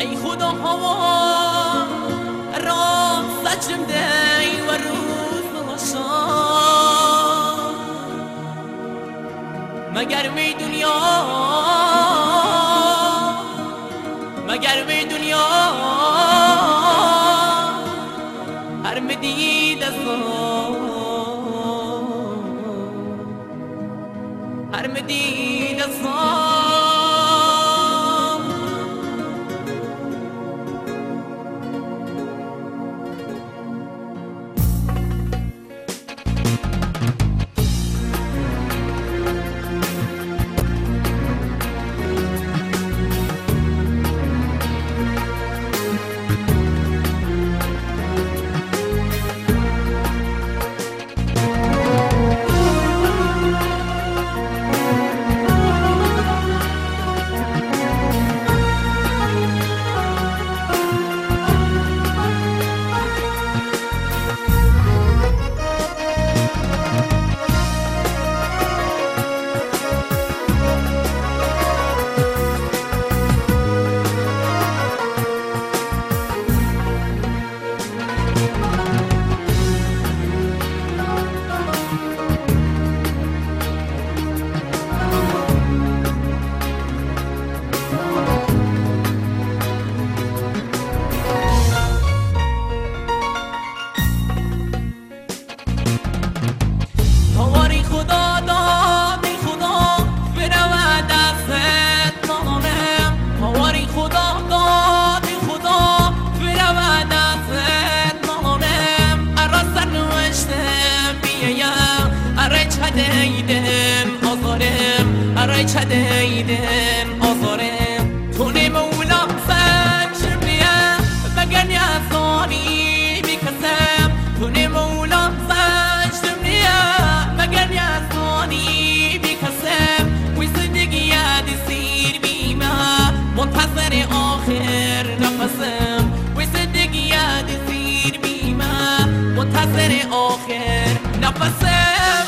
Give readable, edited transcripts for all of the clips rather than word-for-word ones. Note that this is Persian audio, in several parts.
ای خدا هوا را سجم دی و روز باشا مگر می دنیا هر مدید اصلا چدیدم آزارم تونه مولا سنجم بیا مگر نیازانی میکسم تونه مولا سنجم بیا مگر نیازانی میکسم وی زندگی یادی سیر بیما منتظر آخر نفسم وی زندگی یادی سیر بیما منتظر آخر نفسم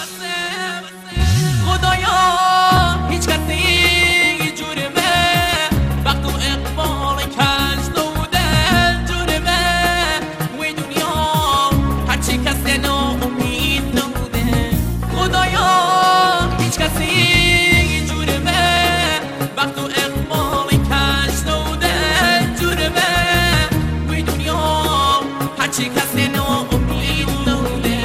خدایا هیچ کسی جورمه وقت و اقبال کج دودن جورمه وی دنیا هرچی کسی ناامید نبوده خدایا هیچ کسی جورمه وقت و اقبال کج دودن جورمه وی دنیا هرچی کسی ناامید نبوده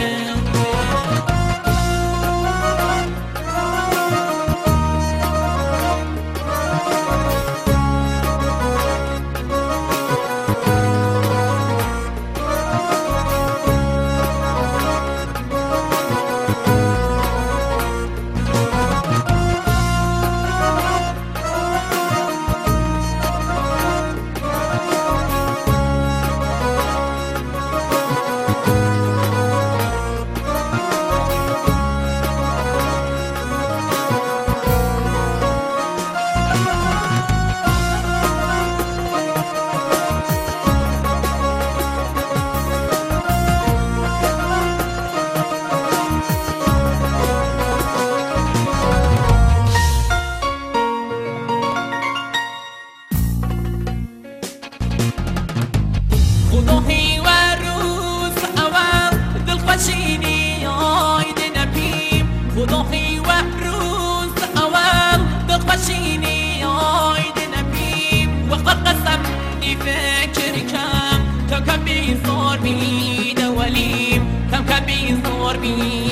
خداهی و روز اول دلخوشینی آیده نبیم خداهی و روز اول دلخوشینی آیده نبیم وقت قسم دی فکر کم بیزار بید ولیم کم بیزار بید